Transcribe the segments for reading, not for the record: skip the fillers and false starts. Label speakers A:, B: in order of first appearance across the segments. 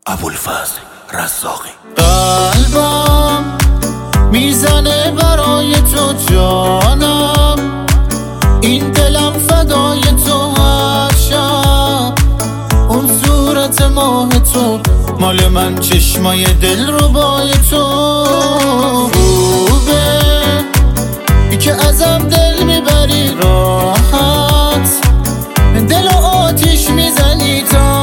A: ابوالفضل رزاقی.
B: قلبم میزنه برای تو جانم، این دلم فدای تو هر شب. اون صورت ماه تو مال من، چشمای دل رو بای تو. خوبه ای که ازم دل میبری راحت، دل و آتیش میزنی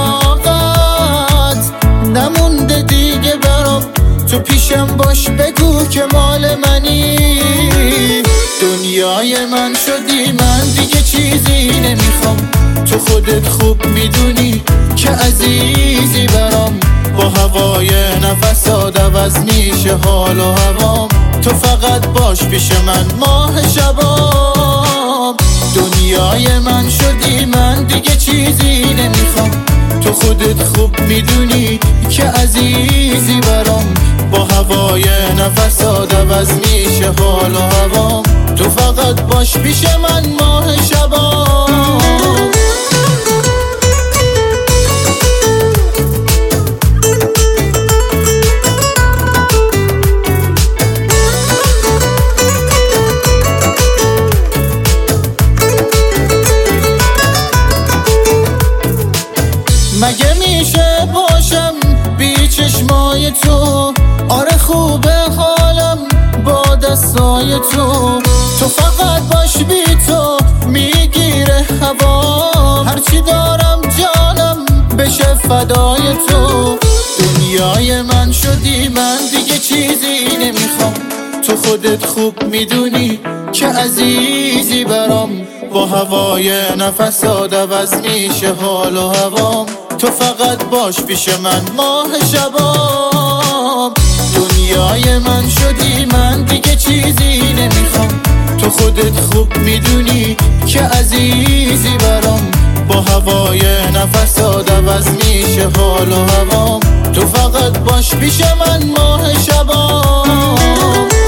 B: طاقت. نمونده دیگه برام، تو پیشم باش بگو که مال منی. دنیای من شدی، من دیگه چیزی نمیخوام. تو خودت خوب میدونی که عزیزی برام. با هوای نفسات عوض میشه حال و هوام. تو فقط باش پیش من ماه شبام. دنیای من شدی، من دیگه چیزی نمیخوام. تو خودت خوب میدونی که عزیزی برام. با هوای نفسات عوض میشه حال و هوام. تو فقط باش پیش من ماه شبام. مگه میشه باشم بی چشمای تو؟ آره خوبه حالم با دستای تو. تو فقط باش، بی تو میگیره هوام. هرچی دارم جانم بشه فدای تو. دنیای من شدی، من دیگه چیزی نمیخوام. تو خودت خوب میدونی که عزیزی برام. با هوای نفسات عوض میشه حال و هوام. تو فقط باش پیش من ماه شبام. دنیای من شدی، من دیگه چیزی نمیخوام. تو خودت خوب میدونی که عزیزی برام. با هوای نفسات عوض میشه حال و هوام. تو فقط باش پیش من ماه شبام.